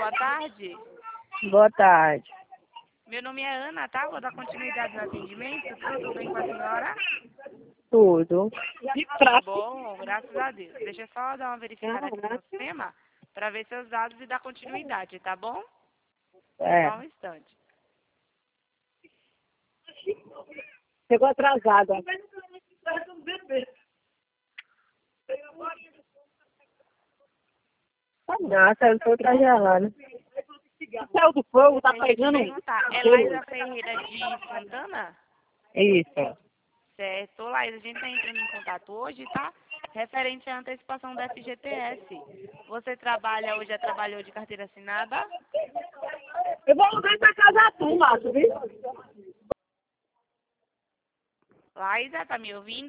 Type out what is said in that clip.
Boa tarde. Boa tarde. Meu nome é Ana, tá? Vou dar continuidade no atendimento. Tudo bem com a senhora? Tudo. Bom, graças a Deus. Deixa eu só dar uma verificada aqui no sistema para ver seus dados e dar continuidade, tá bom? É. Só um instante. Chegou atrasada. Nossa, eu tô trajalando. Céu do fogo, tá Deixa eu te pegando. perguntar, é Laísa Ferreira de Santana? Isso. Certo, Laísa, a gente está entrando em contato hoje, tá? Referente à antecipação da FGTS. Você trabalha hoje, já trabalhou de carteira assinada? Eu vou alugar essa casa a tu, macho, viu? Laísa, tá me ouvindo?